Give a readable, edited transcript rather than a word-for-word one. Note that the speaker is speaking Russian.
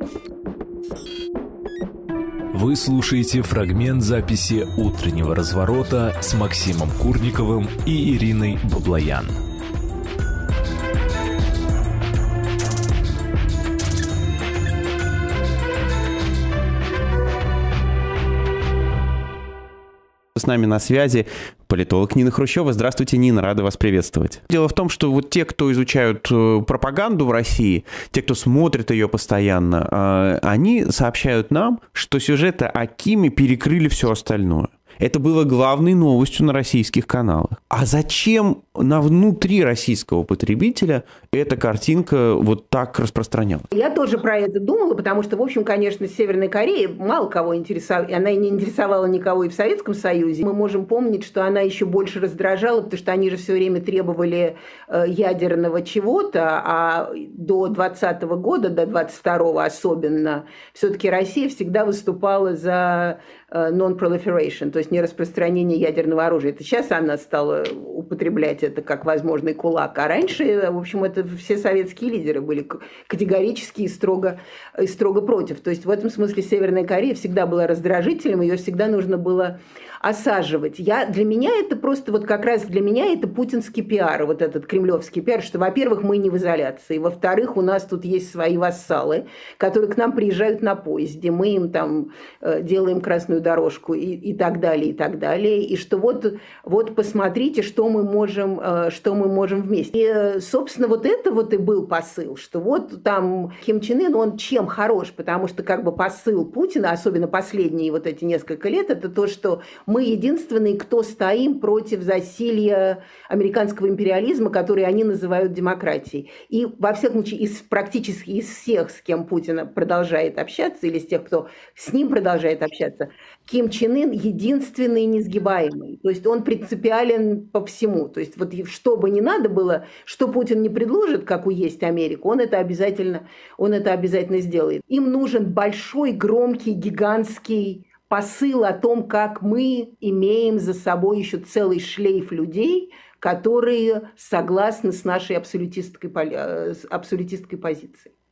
Вы слушаете фрагмент записи «Утреннего разворота» с Максимом Курниковым и Ириной Баблоян. С нами на связи политолог Нина Хрущева. Здравствуйте, Нина, рада вас приветствовать. Дело в том, что вот те, кто изучают пропаганду в России, те, кто смотрит ее постоянно, они сообщают нам, что сюжеты о Киме перекрыли все остальное. Это было главной новостью на российских каналах. А зачем внутри российского потребителя эта картинка вот так распространялась? Я тоже про это думала, потому что, в общем, конечно, Северная Корея мало кого интересовала, она и не интересовала никого и в Советском Союзе. Мы можем помнить, что она еще больше раздражала, потому что они же все время требовали ядерного чего-то, а до 2020 года, до 2022 особенно, все-таки Россия всегда выступала за non-proliferation, то есть нераспространение ядерного оружия. Это сейчас она стала употреблять это как возможный кулак. А раньше, в общем, это все советские лидеры были категорически и строго против. То есть в этом смысле Северная Корея всегда была раздражителем, ее всегда нужно было осаживать. Для меня это просто, вот как раз для меня это путинский пиар, вот этот кремлевский пиар, что, во-первых, мы не в изоляции, во-вторых, у нас тут есть свои вассалы, которые к нам приезжают на поезде, мы им там делаем красную дорожку и так далее, и что вот посмотрите, что мы можем вместе. И, собственно, вот это вот и был посыл, что вот там Ким Чен Ын, он чем хорош, потому что как бы посыл Путина, особенно последние вот эти несколько лет, это то, что мы единственные, кто стоим против засилья американского империализма, который они называют демократией. И, во всяком случае, практически из всех, с кем Путин продолжает общаться, или с тех, кто с ним продолжает общаться, Ким Чен Ын единственный несгибаемый. То есть он принципиален по всему. То есть вот что бы ни надо было, что Путин не предложит, как уесть Америку, он это обязательно сделает. Им нужен большой, громкий, гигантский посыл о том, как мы имеем за собой еще целый шлейф людей, которые согласны с нашей абсолютистской позицией.